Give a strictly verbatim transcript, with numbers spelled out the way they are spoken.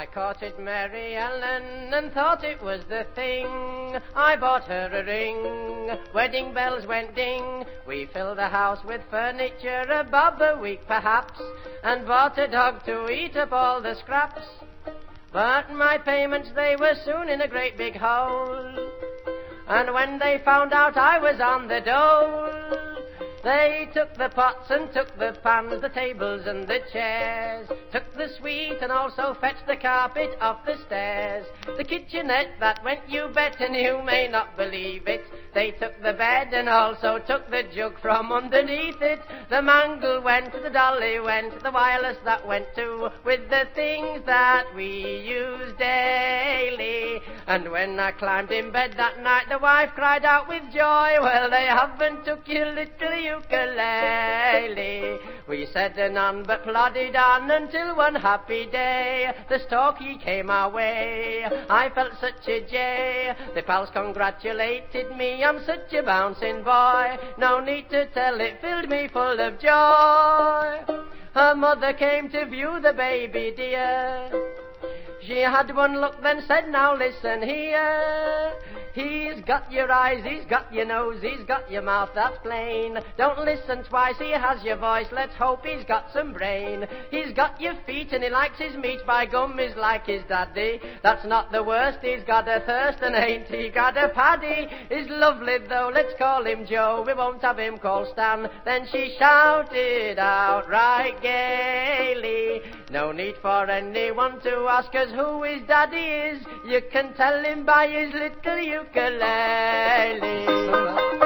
I courted Mary Ellen and thought it was the thing. I bought her a ring, wedding bells went ding. We filled the house with furniture, a bob a week perhaps, and bought a dog to eat up all the scraps. But my payments, they were soon in a great big hole, and when they found out I was on the dole, they took the pots and took the pans, the tables and the chairs, took the suite and also fetched the carpet off the stairs. The kitchenette, that went you bet, and you may not believe it. They took the bed and also took the jug from underneath it. The mangle went, the dolly went, the wireless that went too, with the things that we use daily. And when I climbed in bed that night, the wife cried out with joy, well, they haven't took your little ukulele. We said none but plodded on until one happy day the Storky came our way. I felt such a jay. The pals congratulated me on such a bouncing boy. No need to tell, it filled me full of joy. Her mother came to view the baby dear. She had one look, then said, now listen here. He's got your eyes, he's got your nose, he's got your mouth, that's plain. Don't listen twice, he has your voice, let's hope he's got some brain. He's got your feet and he likes his meat, by gum he's like his daddy. That's not the worst, he's got a thirst and ain't he got a paddy. He's lovely though, let's call him Joe, we won't have him called Stan. Then she shouted out right gaily, no need for anyone to ask us who his daddy is. You can tell him by his little ukulele.